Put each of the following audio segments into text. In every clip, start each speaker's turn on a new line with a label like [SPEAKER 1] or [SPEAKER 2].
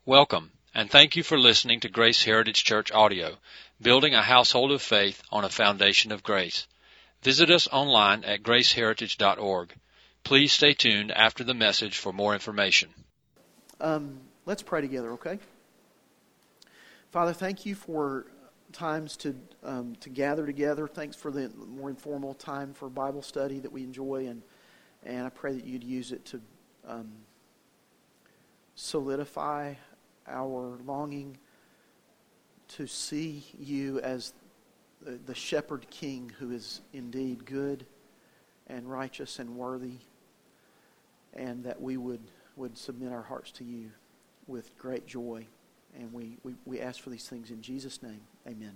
[SPEAKER 1] Welcome, and thank you for listening to Grace Heritage Church Audio, building a household of faith on a foundation of grace. Visit us online at graceheritage.org. Please stay tuned after the message for more information.
[SPEAKER 2] Let's pray together, okay? Father, thank you for times to gather together. Thanks for the more informal time for Bible study that we enjoy, and I pray that you'd use it to solidify our longing to see you as the shepherd king who is indeed good and righteous and worthy, and that we would submit our hearts to you with great joy. And we ask for these things in Jesus' name. Amen.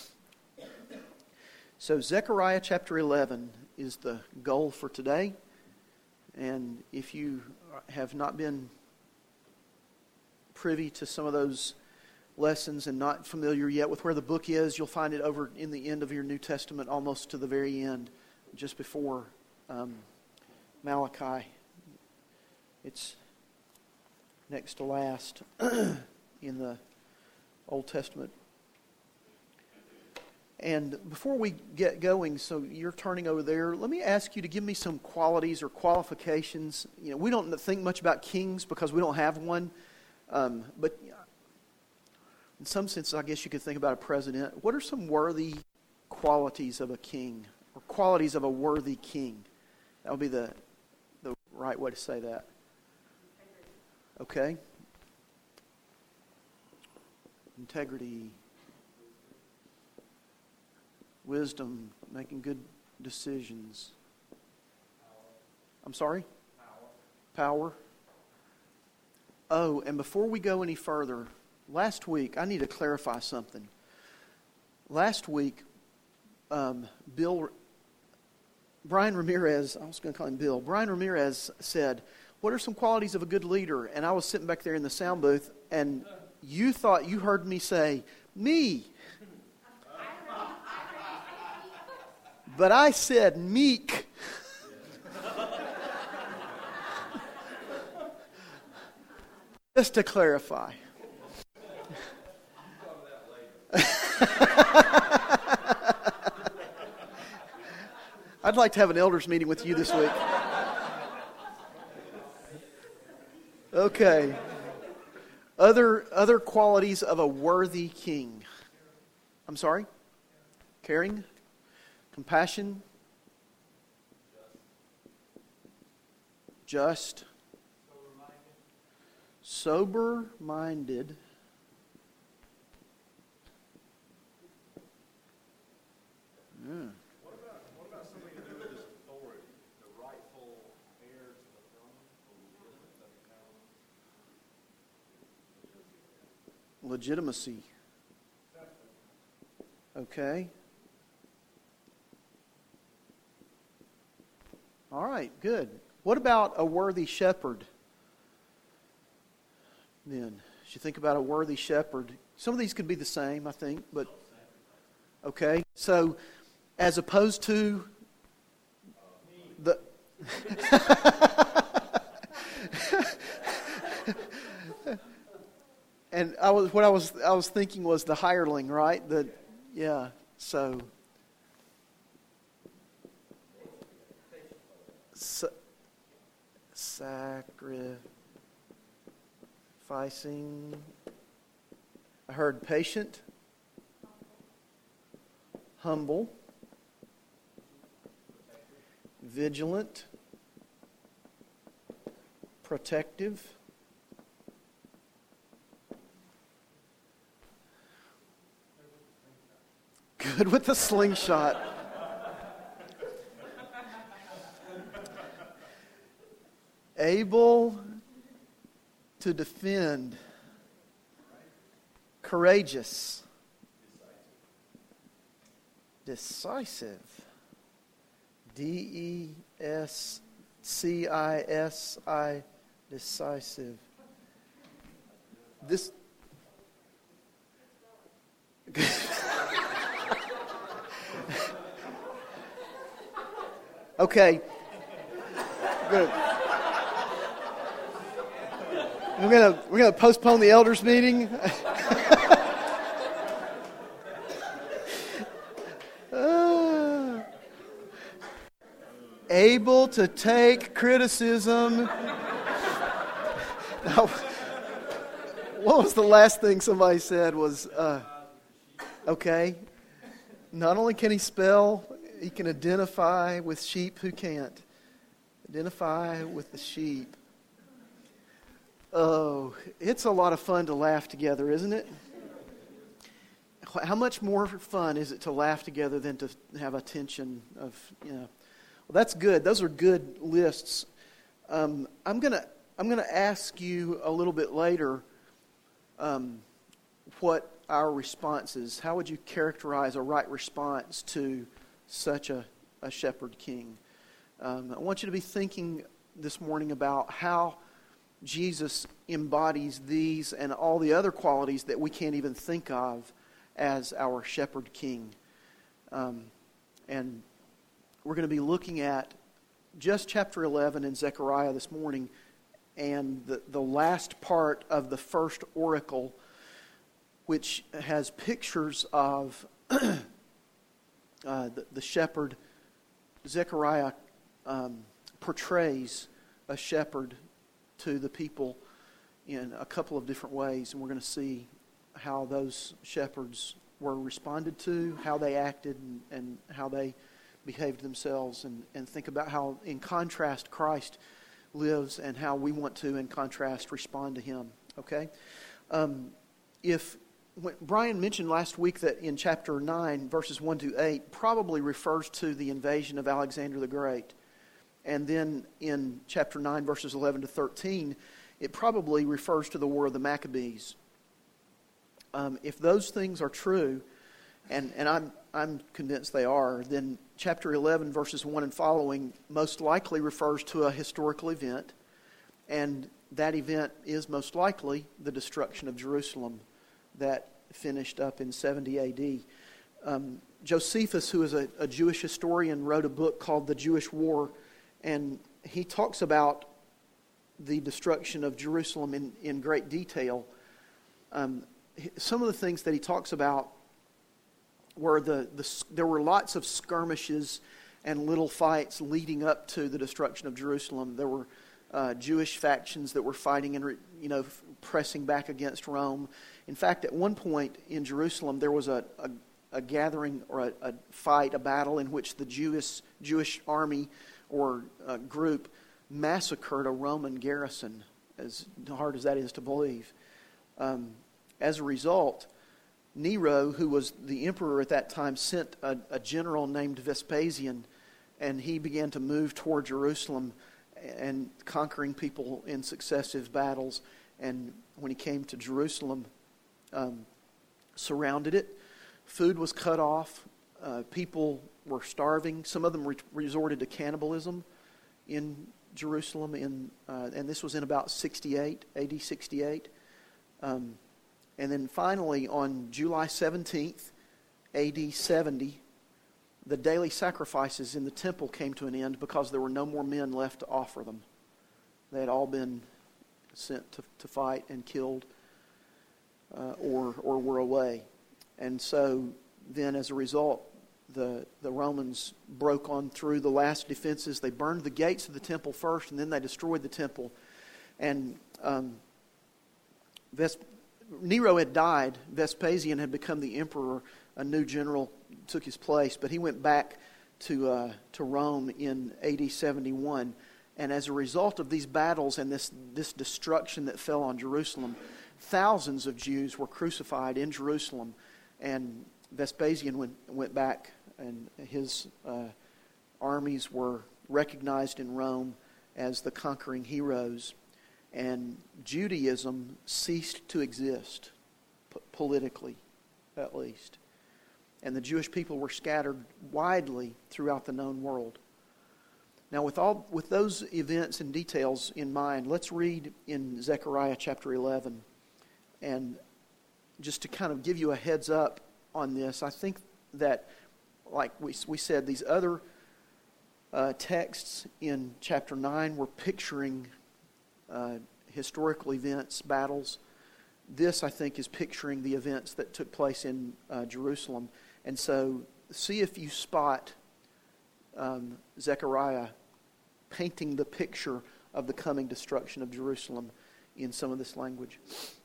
[SPEAKER 2] So Zechariah chapter 11 is the goal for today. And if you have not been privy to some of those lessons and not familiar yet with where the book is, you'll find it over in the end of your New Testament, almost to the very end, just before Malachi. It's next to last in the Old Testament. And before we get going, so you're turning over there, let me ask you to give me some qualities or qualifications. You know, we don't think much about kings because we don't have one. But in some sense, I guess you could think about a president. What are some worthy qualities of a king, or qualities of a worthy king? That would be the right way to say that. Okay. Integrity, wisdom, making good decisions. I'm sorry? Power. Oh, and before we go any further, last week, I need to clarify something. Last week, Brian Ramirez, I was going to call him Bill, Brian Ramirez said, what are some qualities of a good leader? And I was sitting back there in the sound booth, and you thought you heard me say, me. But I said meek. Just to clarify. I'd like to have an elders meeting with you this week. Okay. Other qualities of a worthy king. I'm sorry? Caring? Compassion? Just? Sober-minded. Yeah.
[SPEAKER 3] What about something to do with this authority, the rightful heir to the throne,
[SPEAKER 2] Legitimacy. Okay. All right, good. What about a worthy shepherd? Then, as you think about a worthy shepherd, some of these could be the same, I think, but okay. So, as opposed to the and I was thinking was the hireling, right? So sacrificing. I heard patient, humble, vigilant, protective, good with the slingshot. Able to defend. Courageous. Decisive. D-E-S-C-I-S-I. Decisive. This. Okay. Good. We're gonna postpone the elders meeting. Able to take criticism. Now, what was the last thing somebody said was, okay, not only can he spell, he can identify with sheep who can't. Identify with the sheep. Oh, it's a lot of fun to laugh together, isn't it? How much more fun is it to laugh together than to have a tension of, Well, that's good. Those are good lists. I'm gonna ask you a little bit later what our response is. How would you characterize a right response to such a shepherd king? I want you to be thinking this morning about how Jesus embodies these and all the other qualities that we can't even think of as our shepherd king. And we're going to be looking at just chapter 11 in Zechariah this morning and the last part of the first oracle, which has pictures of the shepherd. Zechariah portrays a shepherd to the people in a couple of different ways, and we're going to see how those shepherds were responded to, how they acted, and how they behaved themselves, and think about how, in contrast, Christ lives and how we want to, in contrast, respond to Him. Okay? Brian mentioned last week that in chapter 9, verses 1 to 8, probably refers to the invasion of Alexander the Great. And then in chapter 9, verses 11 to 13, it probably refers to the War of the Maccabees. If those things are true, and I'm convinced they are, then chapter 11, verses 1 and following, most likely refers to a historical event, and that event is most likely the destruction of Jerusalem that finished up in 70 A.D. Josephus, who is a Jewish historian, wrote a book called The Jewish War, and he talks about the destruction of Jerusalem in great detail. Some of the things that he talks about were there were lots of skirmishes and little fights leading up to the destruction of Jerusalem. There were Jewish factions that were fighting and pressing back against Rome. In fact, at one point in Jerusalem, there was a gathering or a fight, a battle in which the Jewish army or group massacred a Roman garrison, as hard as that is to believe. As a result, Nero, who was the emperor at that time, sent a general named Vespasian, and he began to move toward Jerusalem and conquering people in successive battles. And when he came to Jerusalem, surrounded it. Food was cut off. People were starving. Some of them resorted to cannibalism in Jerusalem, and this was in about 68, AD 68. And then finally, on July 17th, AD 70, the daily sacrifices in the temple came to an end because there were no more men left to offer them. They had all been sent to fight and killed or were away. And so then as a result, the Romans broke on through the last defenses. They burned the gates of the temple first, and then they destroyed the temple. And Nero had died. Vespasian had become the emperor. A new general took his place, but he went back to Rome in AD 71. And as a result of these battles and this destruction that fell on Jerusalem, thousands of Jews were crucified in Jerusalem. And Vespasian went back, and his armies were recognized in Rome as the conquering heroes. And Judaism ceased to exist, politically at least. And the Jewish people were scattered widely throughout the known world. Now, with those events and details in mind, let's read in Zechariah chapter 11. And just to kind of give you a heads up on this, I think that, like we said, these other texts in chapter 9 were picturing historical events, battles. This, I think, is picturing the events that took place in Jerusalem. And so see if you spot Zechariah painting the picture of the coming destruction of Jerusalem in some of this language.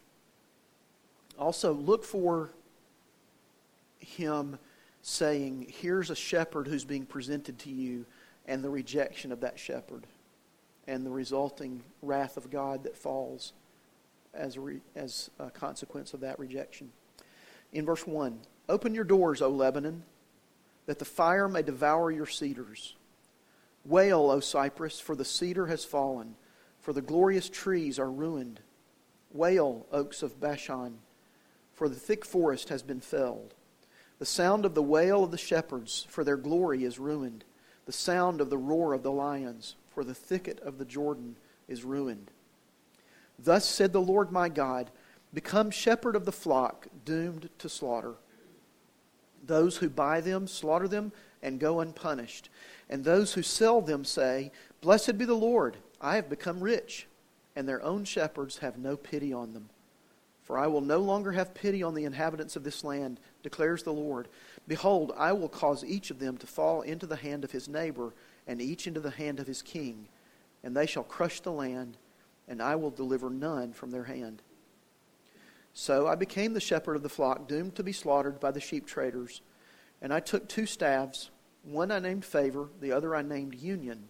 [SPEAKER 2] Also, look for him saying, here's a shepherd who's being presented to you, and the rejection of that shepherd, and the resulting wrath of God that falls as a consequence of that rejection. In verse 1, open your doors, O Lebanon, that the fire may devour your cedars. Wail, O Cypress, for the cedar has fallen, for the glorious trees are ruined. Wail, oaks of Bashan, for the thick forest has been felled. The sound of the wail of the shepherds, for their glory is ruined. The sound of the roar of the lions, for the thicket of the Jordan is ruined. Thus said the Lord my God, become shepherd of the flock, doomed to slaughter. Those who buy them slaughter them and go unpunished. And those who sell them say, blessed be the Lord, I have become rich. And their own shepherds have no pity on them. For I will no longer have pity on the inhabitants of this land, declares the Lord. Behold, I will cause each of them to fall into the hand of his neighbor, and each into the hand of his king. And they shall crush the land, and I will deliver none from their hand. So I became the shepherd of the flock, doomed to be slaughtered by the sheep traders. And I took 2 staffs, one I named Favor, the other I named Union.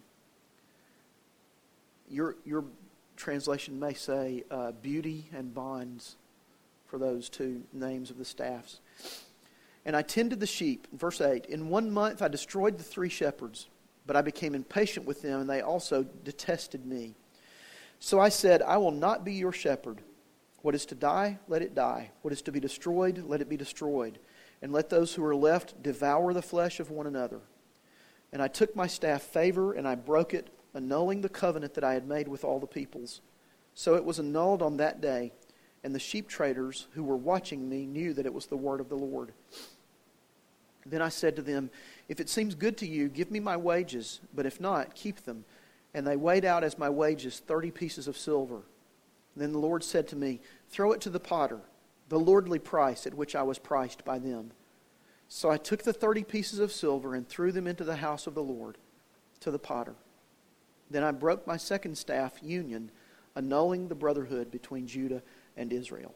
[SPEAKER 2] Your translation may say Beauty and Bonds for those 2 names of the staffs. And I tended the sheep. Verse 8, in 1 month I destroyed the 3 shepherds, but I became impatient with them, and they also detested me. So I said, I will not be your shepherd. What is to die, let it die. What is to be destroyed, let it be destroyed. And let those who are left devour the flesh of one another. And I took my staff Favor, and I broke it, annulling the covenant that I had made with all the peoples. So it was annulled on that day, and the sheep traders who were watching me knew that it was the word of the Lord. Then I said to them, if it seems good to you, give me my wages, but if not, keep them. And they weighed out as my wages 30 pieces of silver. Then the Lord said to me, throw it to the potter, the lordly price at which I was priced by them. So I took the 30 pieces of silver and threw them into the house of the Lord, to the potter. Then I broke my second staff, Union, annulling the brotherhood between Judah and Israel.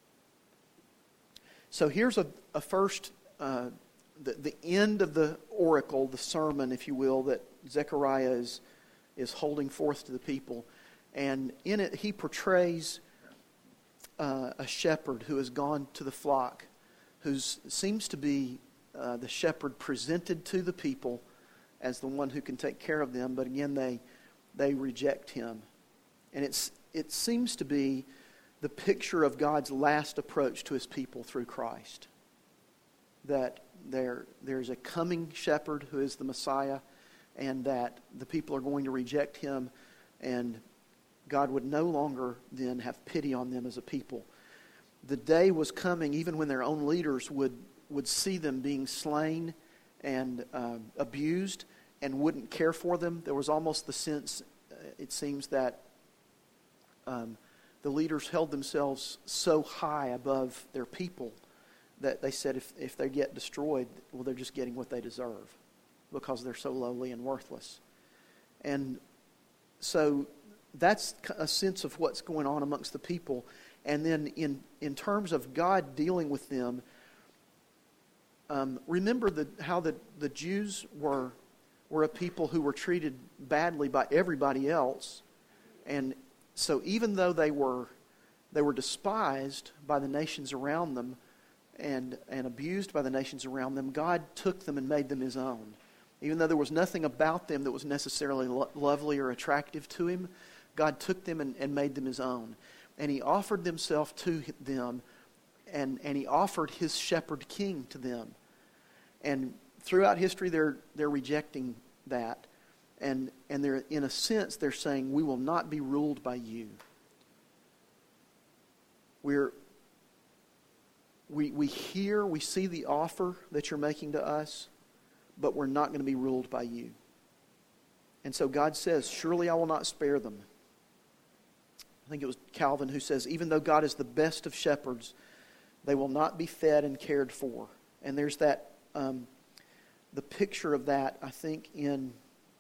[SPEAKER 2] So here's a first, the end of the oracle, the sermon, if you will, that Zechariah is holding forth to the people. And in it, he portrays a shepherd who has gone to the flock, who seems to be the shepherd presented to the people as the one who can take care of them. But again, they reject him. And it seems to be the picture of God's last approach to his people through Christ. That there's a coming shepherd who is the Messiah, and that the people are going to reject him, and God would no longer then have pity on them as a people. The day was coming even when their own leaders would see them being slain and abused and wouldn't care for them. There was almost the sense, it seems, that the leaders held themselves so high above their people that they said if they get destroyed, well, they're just getting what they deserve because they're so lowly and worthless. And so that's a sense of what's going on amongst the people. And then in terms of God dealing with them, remember how the Jews were a people who were treated badly by everybody else. And so even though they were despised by the nations around them and abused by the nations around them, God took them and made them his own. Even though there was nothing about them that was necessarily lovely or attractive to him, God took them and made them his own. And he offered himself to them, and he offered his shepherd king to them. And throughout history, they're rejecting that. And they're, in a sense, they're saying, we will not be ruled by you. We hear, we see the offer that you're making to us, but we're not going to be ruled by you. And so God says, surely I will not spare them. I think it was Calvin who says, even though God is the best of shepherds, they will not be fed and cared for. And there's that, the picture of that, I think, in,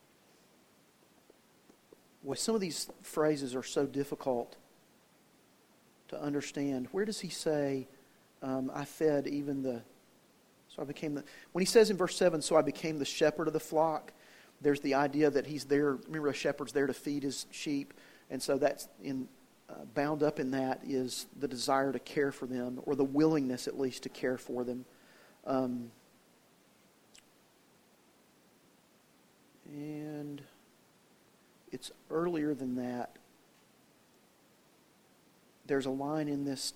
[SPEAKER 2] well, some of these phrases are so difficult to understand. Where does he say, I fed even the, so I became the, when he says in verse 7, so I became the shepherd of the flock, there's the idea that he's there, remember a shepherd's there to feed his sheep, and so that's bound up in that is the desire to care for them, or the willingness at least to care for them. And it's earlier than that. There's a line in this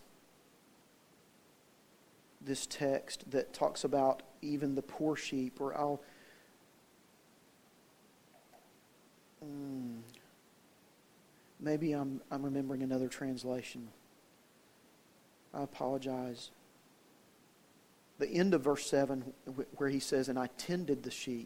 [SPEAKER 2] text that talks about even the poor sheep, or maybe I'm remembering another translation. I apologize. The end of verse 7 where he says, and I tended the sheep.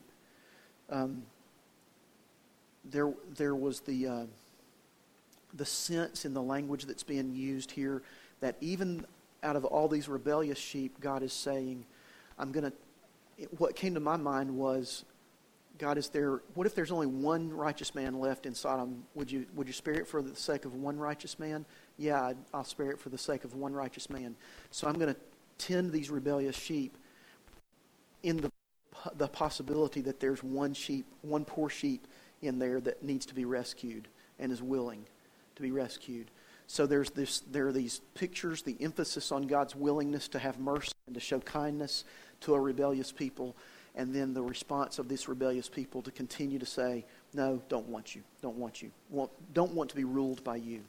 [SPEAKER 2] There was the sense in the language that's being used here that even out of all these rebellious sheep, God is saying, what came to my mind was, God, is there, what if there's only one righteous man left in Sodom? Would you spare it for the sake of one righteous man? Yeah, I'll spare it for the sake of one righteous man. So I'm going to tend these rebellious sheep in the possibility that there's one poor sheep in there that needs to be rescued and is willing to be rescued. So there are these pictures, the emphasis on God's willingness to have mercy and to show kindness to a rebellious people, and then the response of this rebellious people to continue to say, no, don't want you, don't want to be ruled by you.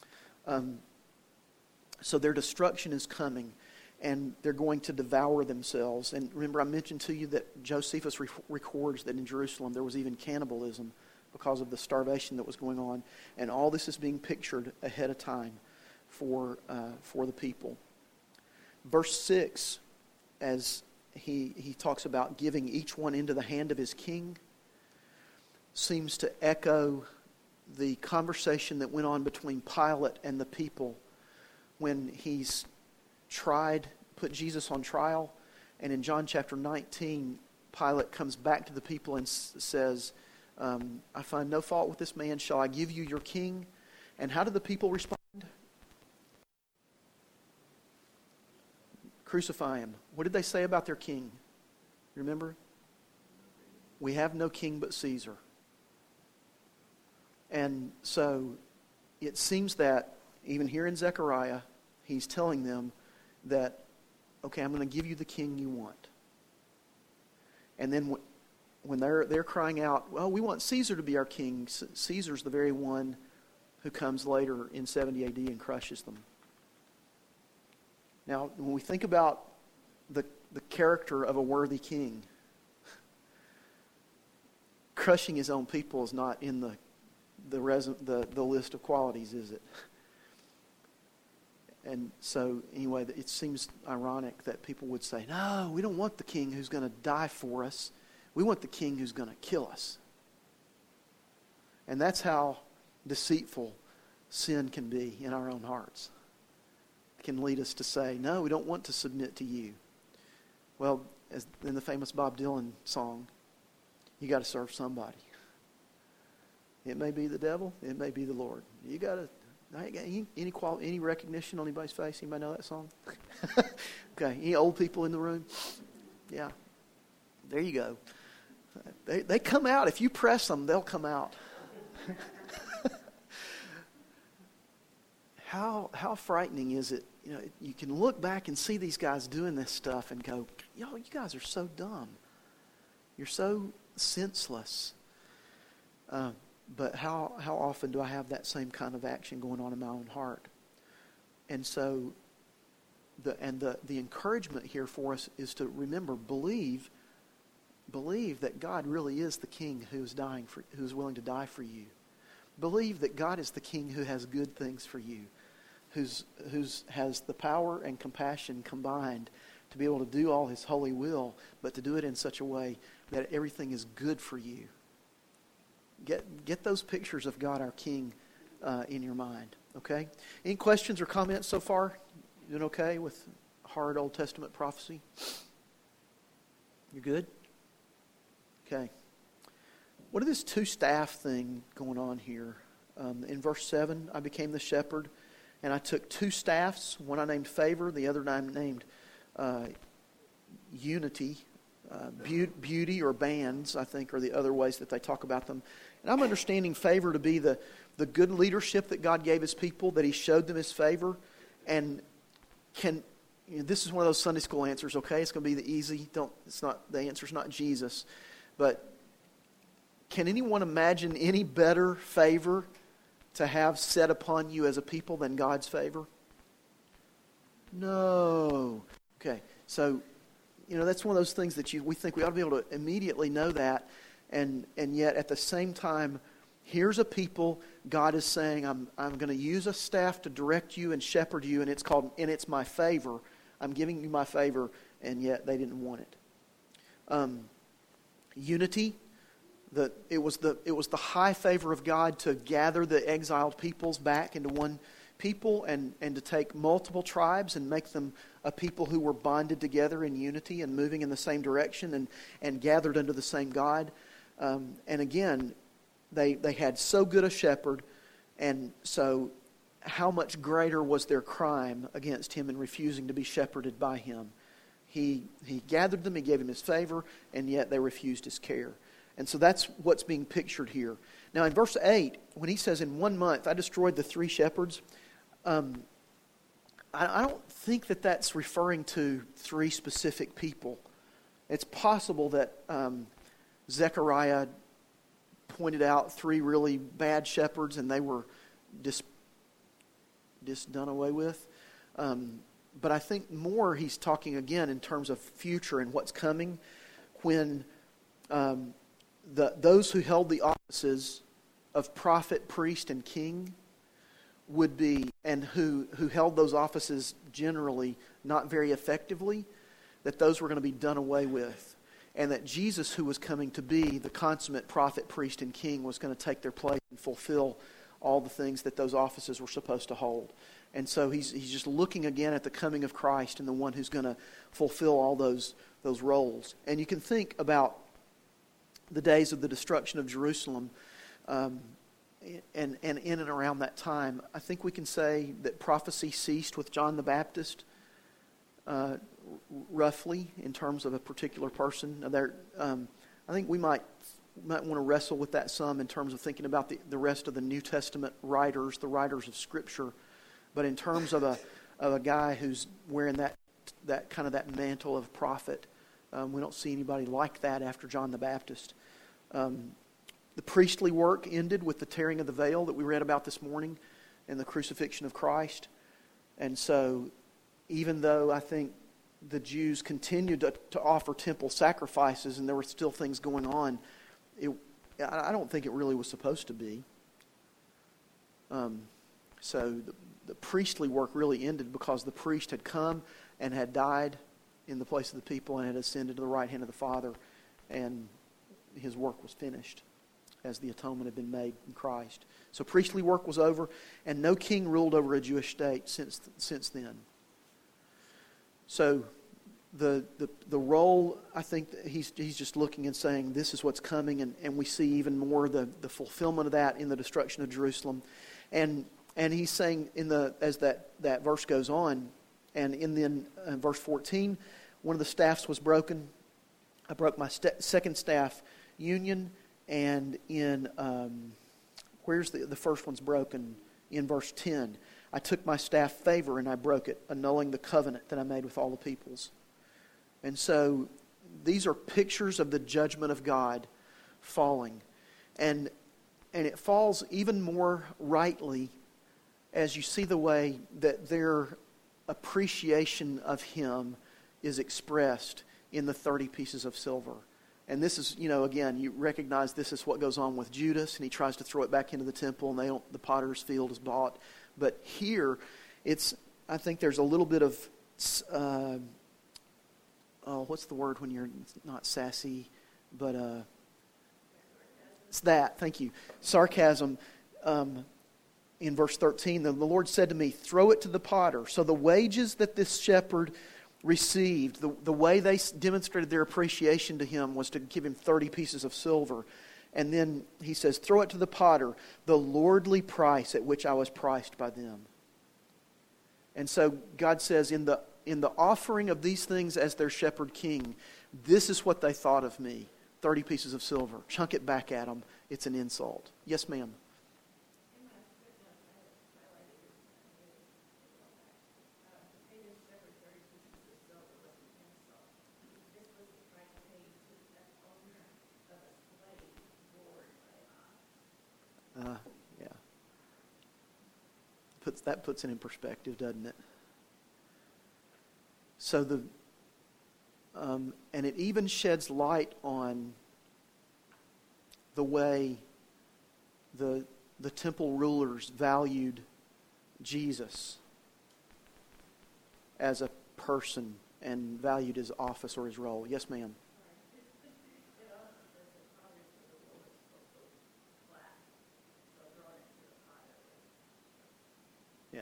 [SPEAKER 2] So their destruction is coming, and they're going to devour themselves. And remember, I mentioned to you that Josephus records that in Jerusalem there was even cannibalism because of the starvation that was going on. And all this is being pictured ahead of time for the people. Verse 6, as he talks about giving each one into the hand of his king, seems to echo the conversation that went on between Pilate and the people when he's put Jesus on trial. And in John chapter 19, Pilate comes back to the people and says, I find no fault with this man. Shall I give you your king? And how did the people respond? Crucify him. What did they say about their king? Remember? We have no king but Caesar. And so it seems that even here in Zechariah, he's telling them that, okay, I'm going to give you the king you want. And then when they're crying out, well, we want Caesar to be our king, Caesar's the very one who comes later in 70 AD and crushes them. Now, when we think about the character of a worthy king, crushing his own people is not in the list of qualities, is it? And so, anyway, it seems ironic that people would say, no, we don't want the king who's going to die for us. We want the king who's going to kill us. And that's how deceitful sin can be in our own hearts. It can lead us to say, no, we don't want to submit to you. Well, as in the famous Bob Dylan song, you got to serve somebody. It may be the devil, it may be the Lord. You got to. Any recognition on anybody's face? Anybody know that song? Okay, any old people in the room? Yeah, there you go. They come out. If you press them, they'll come out. How frightening is it? You know, you can look back and see these guys doing this stuff and go, you guys are so dumb. You're so senseless. But how often do I have that same kind of action going on in my own heart? And so, the encouragement here for us is to remember, believe that God really is the King who's willing to die for you. Believe that God is the King who has good things for you, who's has the power and compassion combined to be able to do all His holy will, but to do it in such a way that everything is good for you. Get those pictures of God, our King, in your mind. Okay? Any questions or comments so far? You doing okay with hard Old Testament prophecy? You good? Okay. What is this two staff thing going on here? In verse 7, I became the shepherd, and I took two staffs. One I named Favor, the other I named Unity. Beauty or bands, I think, are the other ways that they talk about them. And I'm understanding favor to be the good leadership that God gave His people, that He showed them His favor. And this is one of those Sunday school answers, okay? It's going to be the easy. The answer's not Jesus. But can anyone imagine any better favor to have set upon you as a people than God's favor? No. Okay, so that's one of those things that we think we ought to be able to immediately know that, and yet at the same time, here's a people God is saying, I'm going to use a staff to direct you and shepherd you, and it's my favor. I'm giving you my favor, and yet they didn't want it. Unity. It was the high favor of God to gather the exiled peoples back into one people and to take multiple tribes and make them a people who were bonded together in unity and moving in the same direction and gathered under the same God. And again, they had so good a shepherd, and so how much greater was their crime against him in refusing to be shepherded by him? He gathered them, he gave them his favor, and yet they refused his care. And so that's what's being pictured here. Now in verse 8, when he says, in 1 month I destroyed the 3 shepherds, I don't think that that's referring to 3 specific people. It's possible that Zechariah pointed out 3 really bad shepherds and they were just done away with. But I think more he's talking again in terms of future and what's coming when those who held the offices of prophet, priest, and king would be, and who held those offices generally not very effectively, that those were going to be done away with. And that Jesus, who was coming to be the consummate prophet, priest, and king, was going to take their place and fulfill all the things that those offices were supposed to hold. And so he's just looking again at the coming of Christ and the one who's going to fulfill all those roles. And you can think about the days of the destruction of Jerusalem, and in and around that time. I think we can say that prophecy ceased with John the Baptist, roughly, in terms of a particular person. I think we might want to wrestle with that some in terms of thinking about the rest of the New Testament writers, the writers of Scripture. But in terms of a guy who's wearing that kind of that mantle of prophet, we don't see anybody like that after John the Baptist. The priestly work ended with the tearing of the veil that we read about this morning and the crucifixion of Christ. And so even though I think the Jews continued to offer temple sacrifices and there were still things going on, I don't think it really was supposed to be. So the priestly work really ended because the priest had come and had died in the place of the people and had ascended to the right hand of the Father, and his work was finished as the atonement had been made in Christ. So priestly work was over, and no king ruled over a Jewish state since then. So the role, I think he's just looking and saying this is what's coming, and we see even more the fulfillment of that in the destruction of Jerusalem. And he's saying as that verse goes on, and in verse 14, one of the staffs was broken. I broke my second staff, Union, and in where's the first one's broken? In verse 10, I took my staff, Favor, and I broke it, annulling the covenant that I made with all the peoples. And so these are pictures of the judgment of God falling, and it falls even more rightly as you see the way that their appreciation of Him is expressed in the 30 pieces of silver. And this is, again, you recognize this is what goes on with Judas, and he tries to throw it back into the temple, and the potter's field is bought. But here, I think there's a little bit of, what's the word when you're not sassy, but it's that, thank you, sarcasm, in verse 13, the Lord said to me, throw it to the potter. So the wages that this shepherd received, the way they demonstrated their appreciation to him was to give him 30 pieces of silver. And then he says, throw it to the potter, the lordly price at which I was priced by them. And so God says, in the offering of these things as their shepherd king, this is what they thought of me. 30 pieces of silver. Chunk it back at them. It's an insult. Yes, ma'am. Yeah. That puts it in perspective, doesn't it? So and it even sheds light on the way the temple rulers valued Jesus as a person and valued his office or his role. Yes, ma'am. Yeah.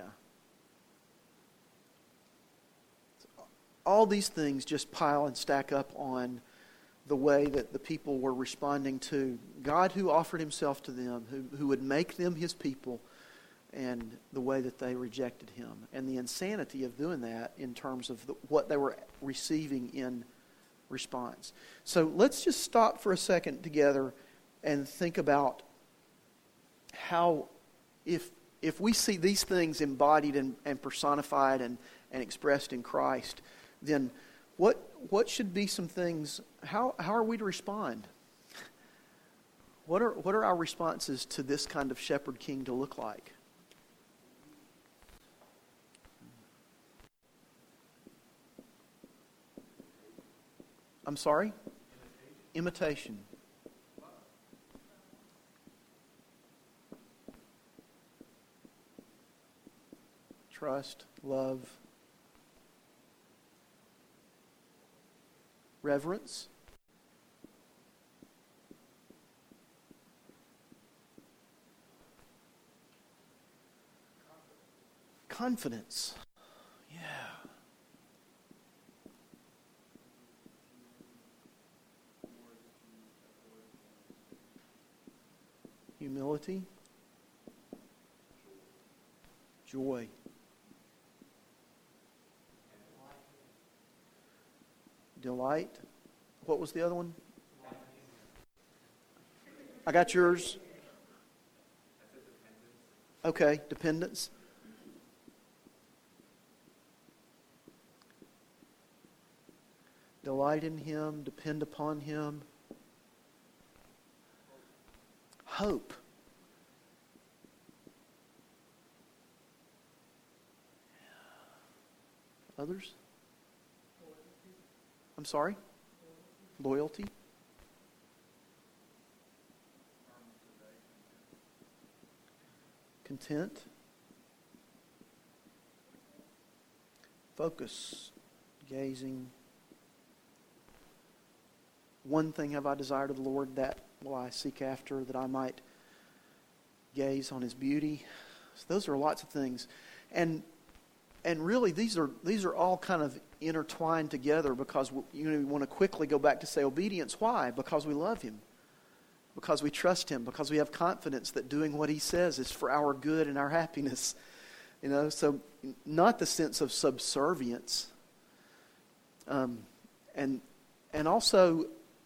[SPEAKER 2] All these things just pile and stack up on the way that the people were responding to God, who offered himself to them, who would make them his people, and the way that they rejected him, and the insanity of doing that in terms of what they were receiving in response. So let's just stop for a second together and think about how, if we see these things embodied and personified and expressed in Christ, then what should be some things? How are we to respond? What are our responses to this kind of shepherd king to look like? I'm sorry? Imitation. Trust, love, reverence, confidence. Yeah. Humility, joy. Delight. What was the other one? I got yours. Okay, dependence. Delight in him, depend upon him. Hope. Others? I'm sorry? Loyalty. Content. Focus. Gazing. One thing have I desired of the Lord, that will I seek after, that I might gaze on his beauty. So those are lots of things. And really, these are all kind of intertwined together, because we want to quickly go back to say obedience. Why? Because we love him. Because we trust him. Because we have confidence that doing what he says is for our good and our happiness. So not the sense of subservience. And also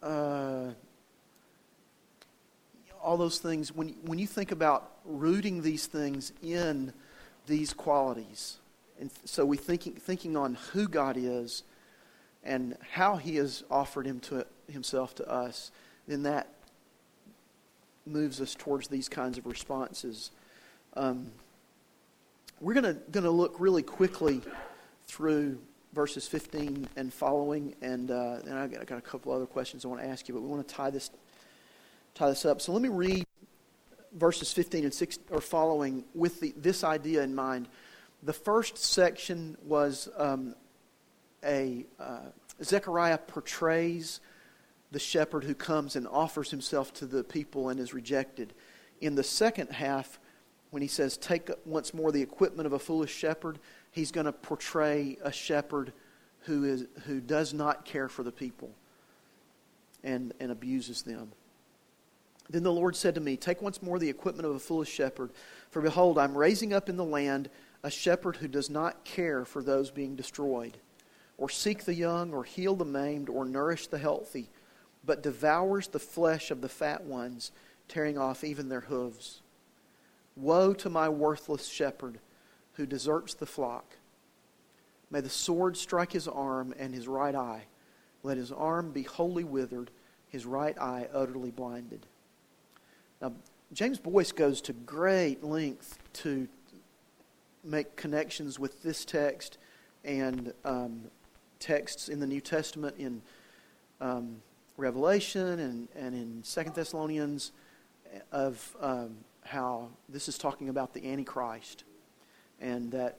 [SPEAKER 2] all those things, when you think about rooting these things in these qualities. And so we thinking on who God is and how he has offered himself to us, then that moves us towards these kinds of responses. We're going to look really quickly through verses 15 and following, and I've got a couple other questions I want to ask you, but we want to tie this up. So let me read verses 15 and 16 or following with this idea in mind. The first section was Zechariah portrays the shepherd who comes and offers himself to the people and is rejected. In the second half, when he says, take once more the equipment of a foolish shepherd, he's going to portray a shepherd who does not care for the people and abuses them. Then the Lord said to me, take once more the equipment of a foolish shepherd, for behold, I'm raising up in the land a shepherd who does not care for those being destroyed, or seek the young, or heal the maimed, or nourish the healthy, but devours the flesh of the fat ones, tearing off even their hooves. Woe to my worthless shepherd who deserts the flock. May the sword strike his arm and his right eye. Let his arm be wholly withered, his right eye utterly blinded. Now, James Boyce goes to great length to make connections with this text and texts in the New Testament in Revelation and in 2 Thessalonians of how this is talking about the Antichrist, and that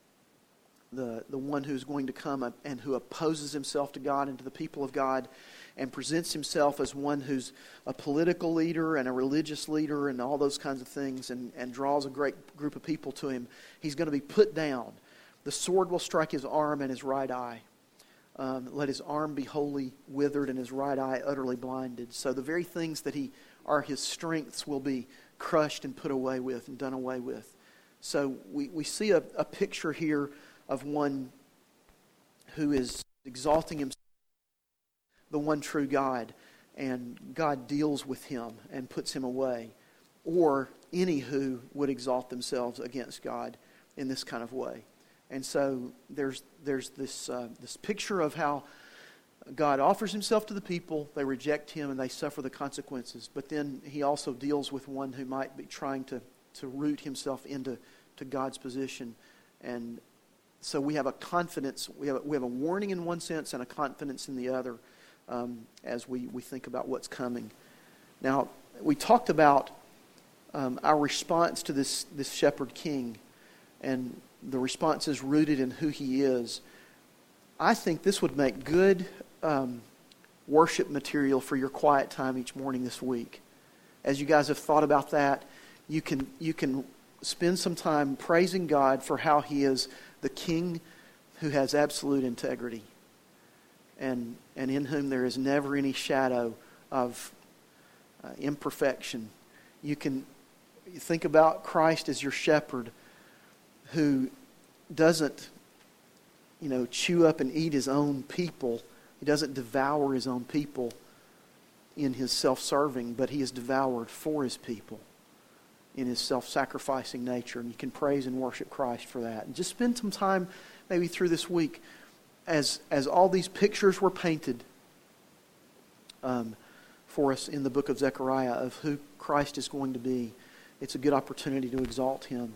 [SPEAKER 2] the one who's going to come and who opposes himself to God and to the people of God and presents himself as one who's a political leader and a religious leader and all those kinds of things, and draws a great group of people to him. He's going to be put down. The sword will strike his arm and his right eye. Let his arm be wholly withered and his right eye utterly blinded. So the very things that are his strengths will be crushed and put away with and done away with. So we see a picture here of one who is exalting himself, the one true God, and God deals with him and puts him away. Or any who would exalt themselves against God in this kind of way. And so there's this picture of how God offers himself to the people, they reject him, and they suffer the consequences. But then he also deals with one who might be trying to root himself into God's position. And so we have a confidence, we have a warning in one sense and a confidence in the other as we think about what's coming. Now, we talked about our response to this shepherd king, and the response is rooted in who he is. I think this would make good worship material for your quiet time each morning this week. As you guys have thought about that, you can spend some time praising God for how he is the king who has absolute integrity and in whom there is never any shadow of imperfection. You can think about Christ as your shepherd who doesn't, chew up and eat his own people. He doesn't devour his own people in his self-serving, but he is devoured for his people in his self-sacrificing nature. And you can praise and worship Christ for that. And just spend some time maybe through this week as all these pictures were painted for us in the book of Zechariah of who Christ is going to be. It's a good opportunity to exalt him.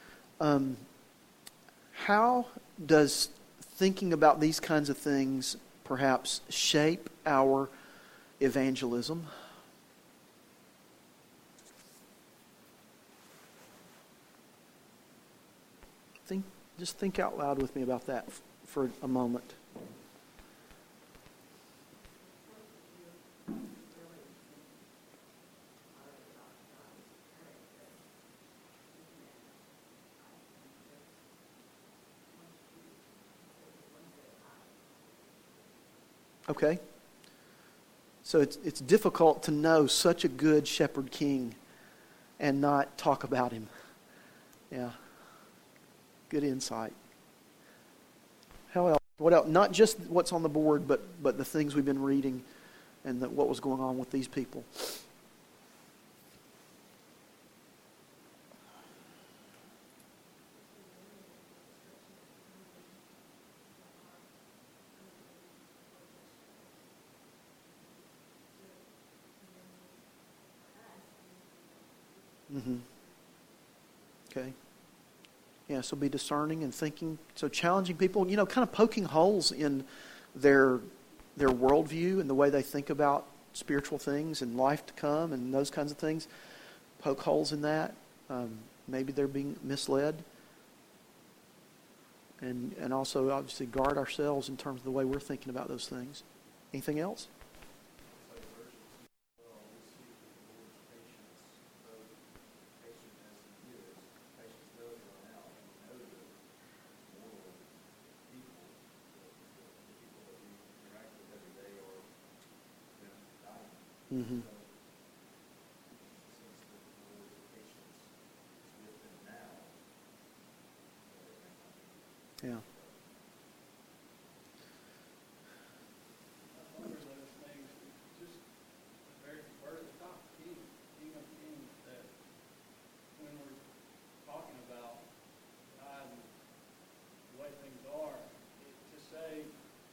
[SPEAKER 2] How does thinking about these kinds of things perhaps shape our evangelism? Just think out loud with me about that for a moment. Okay. So it's difficult to know such a good shepherd king and not talk about him. Yeah. Good insight. How else? What else? Not just what's on the board, but the things we've been reading and what was going on with these people. Mm-hmm. Okay. Yeah, so be discerning and thinking. So challenging people, kind of poking holes in their worldview and the way they think about spiritual things and life to come and those kinds of things. Poke holes in that. Maybe they're being misled. And also, obviously, guard ourselves in terms of the way we're thinking about those things. Anything else? Mm-hmm. Yeah.
[SPEAKER 3] One of those things, just very word of the top, King of Kings, that when we're talking about God and the way things are, to say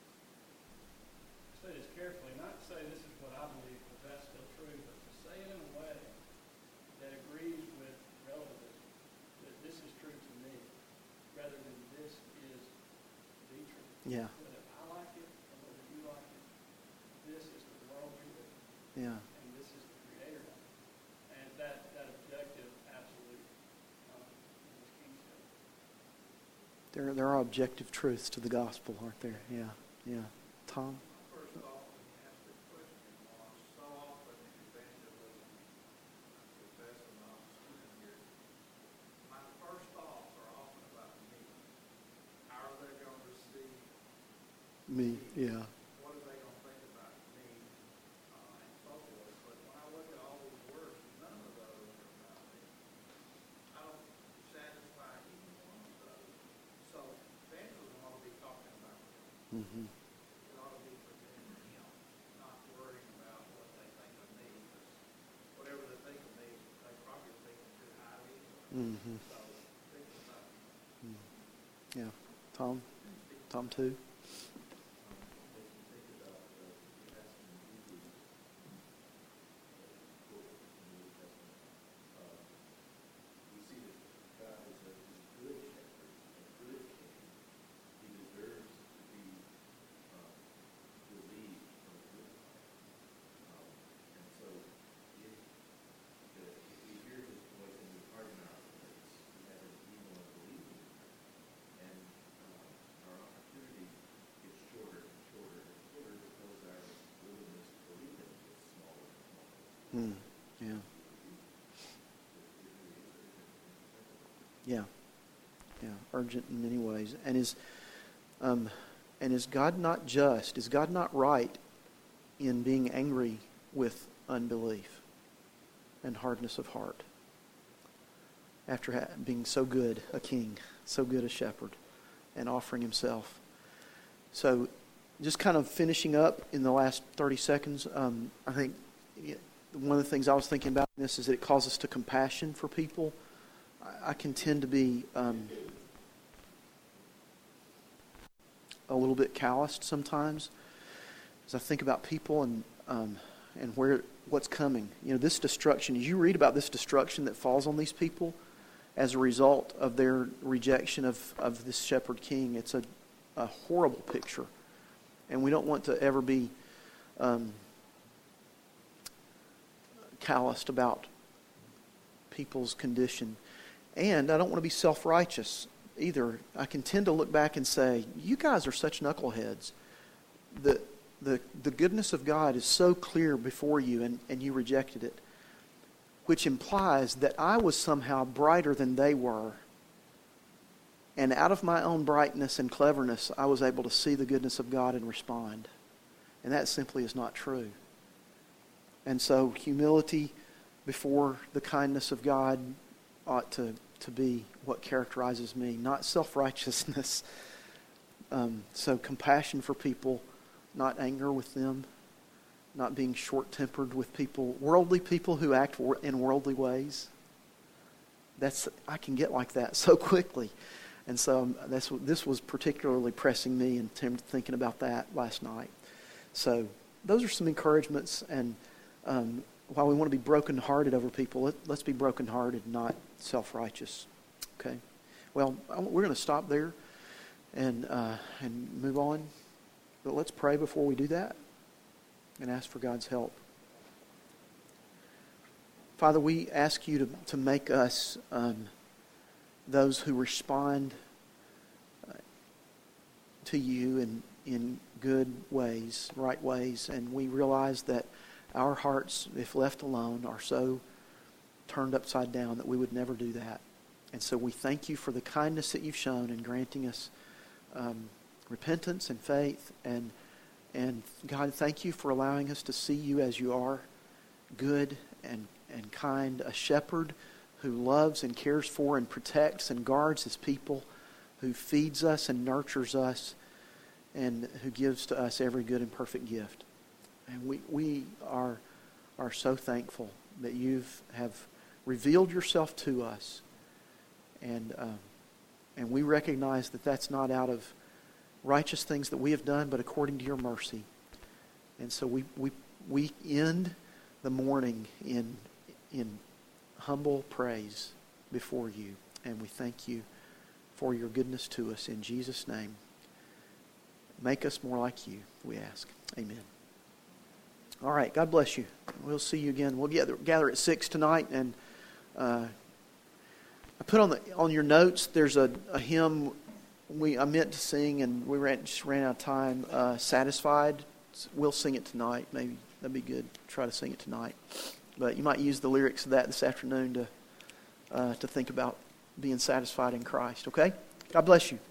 [SPEAKER 3] this carefully, not to say this is what I believe, because that's still true, but to say it in a way that agrees with relativism, that this is true to me, rather than this is the truth.
[SPEAKER 2] Yeah.
[SPEAKER 3] Whether I like it or whether you like it, this is the world we live in,
[SPEAKER 2] Yeah.
[SPEAKER 3] and this is the creator of it. And that objective, absolute, is kingship.
[SPEAKER 2] There are objective truths to the gospel, aren't there? Yeah. Yeah. Tom?
[SPEAKER 4] First off, when you ask the question, Mark, so often in evangelism, confess I'm not a student here, my first thoughts are often about me. How are they going to receive
[SPEAKER 2] Me. Yeah.
[SPEAKER 4] what are they going to think about me, and so forth. But when I look at all these words, none of those are about me. I don't satisfy either one of those. So evangelism ought to be talking about me.
[SPEAKER 2] Mm-hmm.
[SPEAKER 4] It ought to be presenting him, not worrying about what they think of me, because whatever they think of me, they probably think too highly.
[SPEAKER 2] Mm-hmm.
[SPEAKER 4] So think about me.
[SPEAKER 2] Yeah. Tom? Tom too?
[SPEAKER 5] We see that God is a good shepherd, a good king. He deserves to be relieved from a good life. And so if we hear his voice and we harden our hearts, we have an evil and believing and our opportunity gets shorter and shorter and shorter because our willingness to believe him gets smaller and smaller.
[SPEAKER 2] Yeah. Yeah. Yeah. Urgent in many ways. And is God not just? Is God not right in being angry with unbelief and hardness of heart? After being so good a king, so good a shepherd, and offering himself. So, just kind of finishing up in the last 30 seconds, I think one of the things I was thinking about in this is that it calls us to compassion for people. I can tend to be a little bit calloused sometimes as I think about people and what's coming. You know, this destruction, as you read about this destruction that falls on these people as a result of their rejection of this shepherd king, it's a horrible picture. And we don't want to ever be calloused about people's condition. And I don't want to be self-righteous either. I can tend to look back and say, you guys are such knuckleheads. The goodness of God is so clear before you, and you rejected it. Which implies that I was somehow brighter than they were. And out of my own brightness and cleverness, I was able to see the goodness of God and respond. And that simply is not true. And so humility before the kindness of God ought to be what characterizes me, not self-righteousness. So compassion for people, not anger with them, not being short-tempered with people, worldly people who act in worldly ways. I can get like that so quickly. And so this was particularly pressing me in terms of thinking about that last night. So those are some encouragements. And while we want to be brokenhearted over people, let's be brokenhearted, not self-righteous. Okay? Well, we're going to stop there and move on. But let's pray before we do that and ask for God's help. Father, we ask you to make us those who respond to you in good ways, right ways. And we realize that our hearts, if left alone, are so turned upside down that we would never do that. And so we thank you for the kindness that you've shown in granting us repentance and faith. And God, thank you for allowing us to see you as you are good and kind, a shepherd who loves and cares for and protects and guards his people, who feeds us and nurtures us, and who gives to us every good and perfect gift. And we are so thankful that you have revealed yourself to us, and we recognize that that's not out of righteous things that we have done, but according to your mercy. And so we end the morning in humble praise before you, and we thank you for your goodness to us in Jesus' name. Make us more like you, we ask. Amen. All right, God bless you. We'll see you again. We'll gather at 6 tonight, and I put on your notes. There's a hymn I meant to sing, and we just ran out of time. Satisfied. We'll sing it tonight. Maybe that'd be good. Try to sing it tonight. But you might use the lyrics of that this afternoon to think about being satisfied in Christ. Okay? God bless you.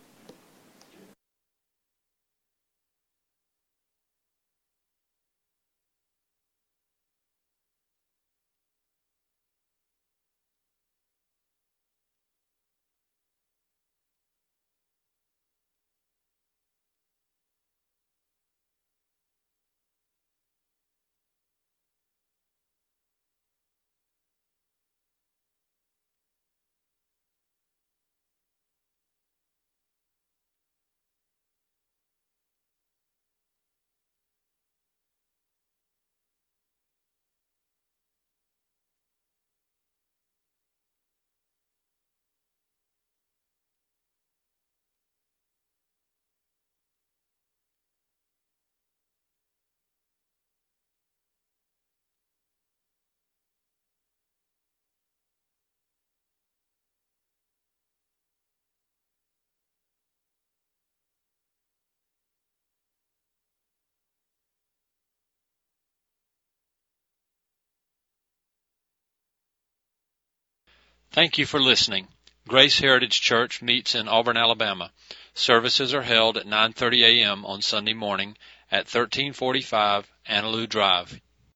[SPEAKER 1] Thank you for listening. Grace Heritage Church meets in Auburn, Alabama. Services are held at 9:30 a.m. on Sunday morning at 1345 Annaloo Drive,